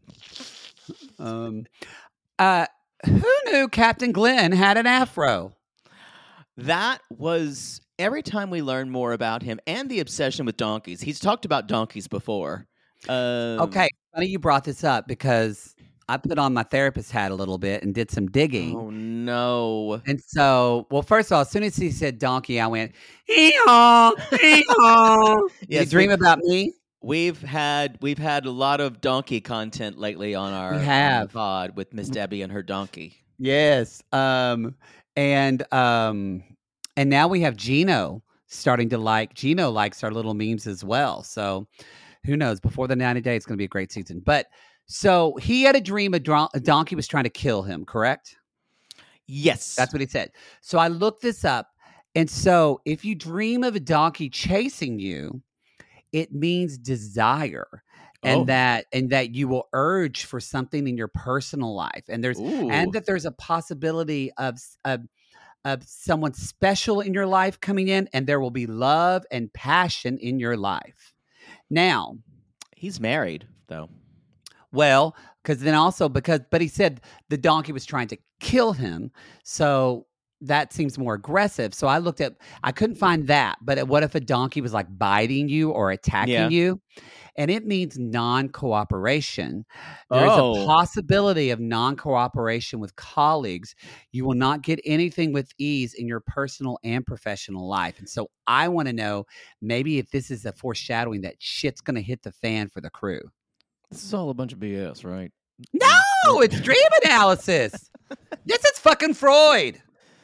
Um, uh, who knew Captain Glenn had an afro? That was every time we learn more about him and the obsession with donkeys, he's talked about donkeys before. Um, Okay, funny you brought this up because I put on my therapist hat a little bit and did some digging. Oh no! And so, well, first of all, as soon as he said donkey, I went, hee-haw, hee-haw. Did Yes, you dream we- about me? We've had we've had a lot of donkey content lately on our, We on our have. pod with Miss Debbie and her donkey. Yes. Um, and um, and now we have Gino starting to like, Gino likes our little memes as well. So who knows? Before the ninety days, it's going to be a great season. But so he had a dream a, dron- a donkey was trying to kill him, correct? Yes, That's what he said. So I looked this up. And so if you dream of a donkey chasing you, it means desire. And Oh. that and that you will urge for something in your personal life. And there's Ooh. and that there's a possibility of, s- of of someone special in your life coming in, and there will be love and passion in your life. Now, he's married though. well, because then also because, but he said the donkey was trying to kill him, so that seems more aggressive. So I looked at, I couldn't find that, but what if a donkey was like biting you or attacking Yeah. you? And it means non-cooperation. There is Oh. a possibility of non-cooperation with colleagues. You will not get anything with ease in your personal and professional life. And so I want to know maybe if this is a foreshadowing that shit's going to hit the fan for the crew. This is all a bunch of B S, right? No, it's dream analysis. This is fucking Freud.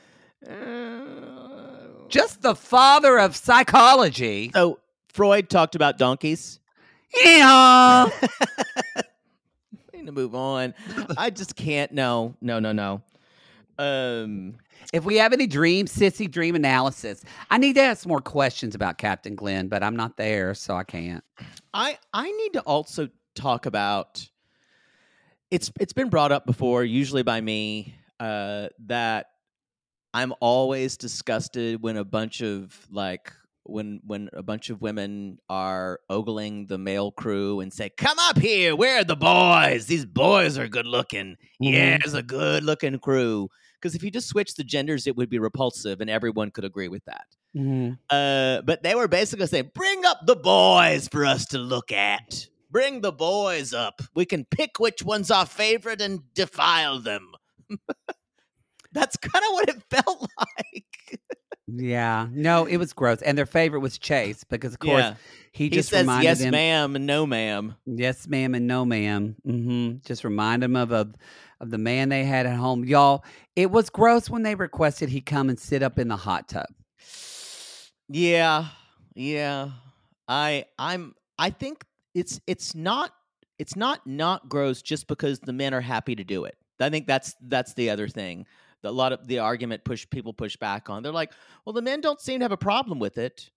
Just the father of psychology. So Freud talked about donkeys. Yeah. We need to move on. I just can't. No, no, no, no. Um, If we have any dream, sissy dream analysis, I need to ask more questions about Captain Glenn, but I'm not there, so I can't. I I need to also talk about. It's it's been brought up before, usually by me, uh, that I'm always disgusted when a bunch of like when when a bunch of women are ogling the male crew and say, "Come up here, where are the boys? These boys are good looking. Yeah, it's a good looking crew." Because if you just switch the genders, it would be repulsive, and everyone could agree with that. Mm-hmm. Uh, but they were basically saying, "Bring up the boys for us to look at. Bring the boys up. We can pick which one's our favorite and defile them." That's kind of what it felt like. Yeah. No, it was gross. And their favorite was Chase because, of course, Yeah. he He just says, reminded "Yes, him. ma'am," and "No, ma'am." Yes, ma'am, and no, ma'am. Mm-hmm. Just remind him of, of of the man they had at home. Y'all, it was gross when they requested he come and sit up in the hot tub. Yeah, yeah. I I'm I think it's it's not it's not not gross just because the men are happy to do it. I think that's that's the other thing. A lot of the argument push people push back on. They're like, "Well, the men don't seem to have a problem with it."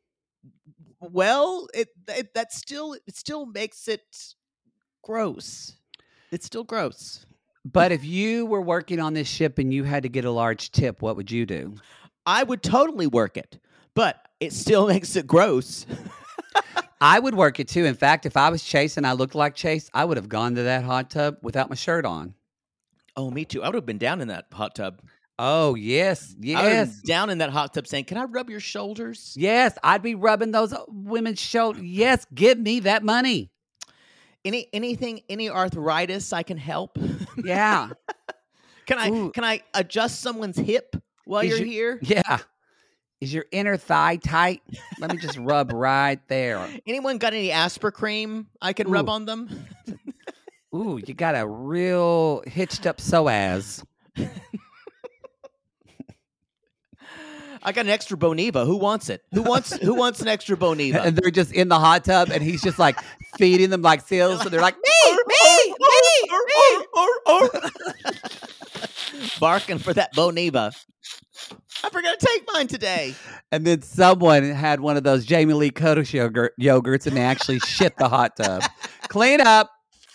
Well, it, it that still it still makes it gross. It's still gross. But if you were working on this ship and you had to get a large tip, what would you do? I would totally work it, but it still makes it gross. I would work it too. In fact, if I was Chase and I looked like Chase, I would have gone to that hot tub without my shirt on. Oh, me too. I would have been down in that hot tub. Oh, yes. I would have Yes. been down in that hot tub saying, "Can I rub your shoulders?" Yes. I'd be rubbing those women's shoulders. Yes. Give me that money. Any anything, any arthritis I can help? Yeah. Can I Ooh. can I adjust someone's hip while Is you're your- here? Yeah. Is your inner thigh tight? Let me just rub right there. Anyone got any Asper cream I can rub Ooh. on them? Ooh, you got a real hitched up psoas. I got an extra Boniva. Who wants it? Who wants who wants an extra Boniva? And they're just in the hot tub and he's just like feeding them like seals. And they're like, me, me, me, me. Barking for that Boniva. I forgot to take mine today. And then someone had one of those Jamie Lee Curtis yogurt, yogurts and they actually shit the hot tub. Clean up.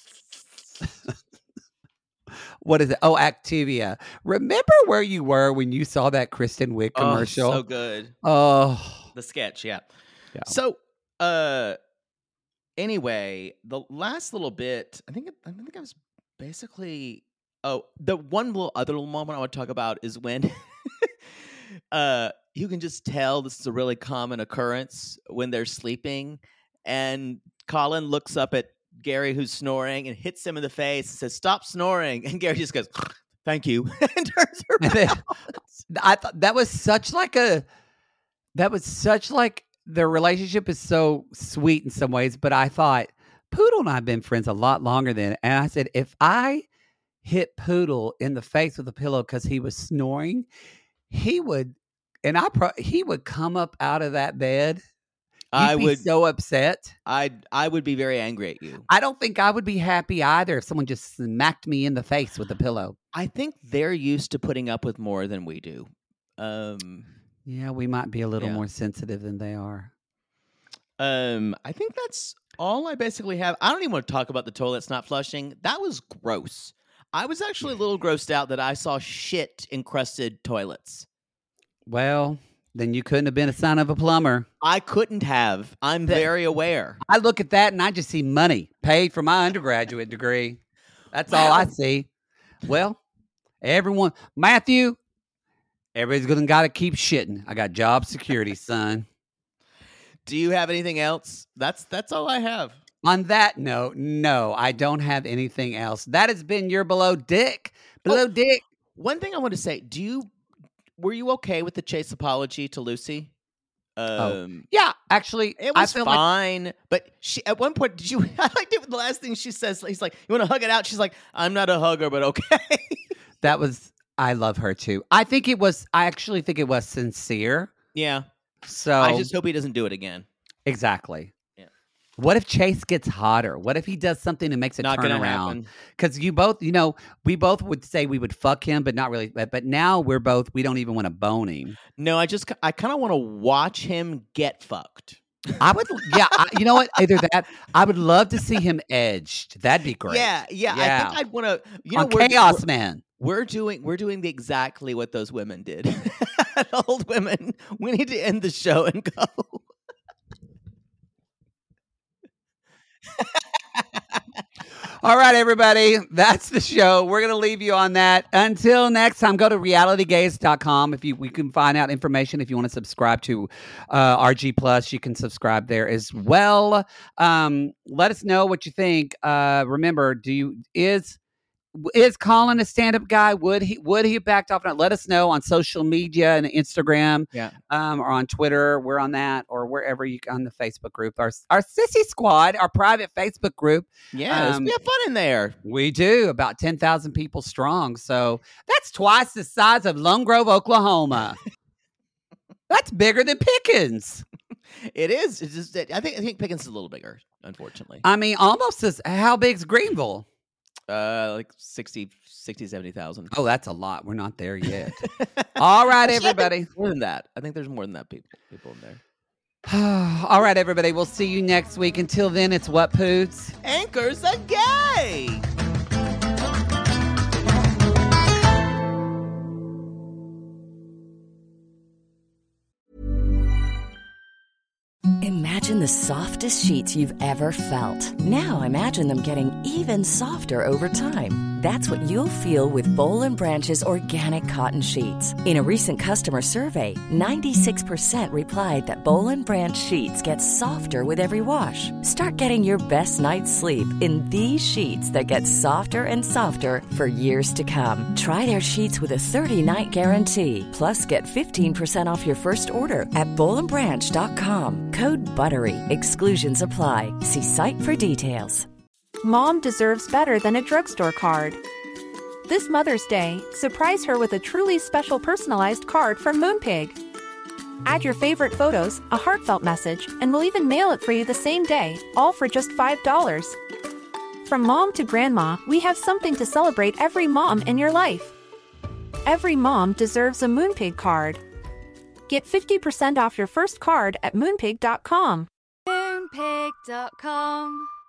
What is it? Oh, Activia. Remember where you were when you saw that Kristen Wiig commercial? Oh, so good. Oh, The sketch, yeah. Yeah. So, uh, anyway, the last little bit, I think, it- I think I was basically. Oh, the one little other little moment I want to talk about is when, uh, you can just tell this is a really common occurrence when they're sleeping. And Colin looks up at Gary, who's snoring, and hits him in the face and says, "Stop snoring." And Gary just goes, "Thank you," and turns around. I thought that was such like a, that was such like their relationship is so sweet in some ways. But I thought Poodle and I have been friends a lot longer than, and I said, if I hit Poodle in the face with a pillow because he was snoring, he would, and I pro- he would come up out of that bed. You'd I be would so upset. I I would be very angry at you. I don't think I would be happy either if someone just smacked me in the face with a pillow. I think they're used to putting up with more than we do. Um, Yeah, we might be a little Yeah. more sensitive than they are. um, I think that's all I basically have. I don't even want to talk about the toilets not flushing. That was gross. I was actually a little grossed out that I saw shit encrusted toilets. Well, then you couldn't have been a son of a plumber. I couldn't have. I'm That- very aware. I look at that and I just see money paid for my undergraduate degree. That's all I Wow. see. Well, everyone, Matthew, everybody's gonna got to keep shitting. I got job security, son. Do you have anything else? That's that's all I have. On that note, no, I don't have anything else. That has been your Below Dick. Below Oh. Dick. One thing I want to say: Do you were you okay with the Chase apology to Lucy? Um, Yeah, actually, It I was feel like fine, but she at one point did you? I liked it. The last thing she says, he's like, "You want to hug it out?" She's like, "I'm not a hugger, but okay." that was, I love her too. I think it was, I actually think it was sincere. Yeah, So I just hope he doesn't do it again. exactly. Yeah. What if Chase gets hotter? What if he does something that makes it Not turn gonna around? happen. Because you both, you know, we both would say we would fuck him, but not really. But, but now we're both, we don't even want to bone him. No, I just I kind of want to watch him get fucked. I would, yeah, I, you know what? Either that, I would love to see him edged. That'd be great. Yeah, yeah, Yeah. I think I'd want to. You know, On we're, Chaos we're, Man. we're doing we're doing the exactly what those women did. The old women. We need to end the show and go. All right, everybody. That's the show. We're going to leave you on that. Until next time, go to reality gaze dot com. If you, we can find out information. If you want to subscribe to uh, R G Plus, you can subscribe there as well. Um, let us know what you think. Uh, remember, do you is is Colin a stand-up guy? Would he would he have backed off on it? Let us know on social media and Instagram, Yeah. um, or on Twitter. We're on that, or wherever you on the Facebook group. Our our Sissy Squad, our private Facebook group. Yes, Um, we have fun in there. We do, about ten thousand people strong. So that's twice the size of Lone Grove, Oklahoma. That's bigger than Pickens. It is. It's just that I think I think Pickens is a little bigger, unfortunately. I mean, almost as how big's Greenville? Uh, like sixty, sixty, seventy thousand. Oh, that's a lot. We're not there yet. All right, Actually, I think everybody. more than that. I think there's more than that people people in there. All right, everybody. We'll see you next week. Until then, it's What Poots? Anchors are gay. Imagine the softest sheets you've ever felt. Now imagine them getting even softer over time. That's what you'll feel with Boll and Branch's organic cotton sheets. In a recent customer survey, ninety-six percent replied that Boll and Branch sheets get softer with every wash. Start getting your best night's sleep in these sheets that get softer and softer for years to come. Try their sheets with a thirty-night guarantee. Plus, get fifteen percent off your first order at boll and branch dot com. Code BUTTERY. Exclusions apply. See site for details. Mom deserves better than a drugstore card. This Mother's Day, surprise her with a truly special personalized card from Moonpig. Add your favorite photos, a heartfelt message, and we'll even mail it for you the same day, all for just five dollars. From mom to grandma, we have something to celebrate every mom in your life. Every mom deserves a Moonpig card. Get fifty percent off your first card at moonpig dot com. Moonpig dot com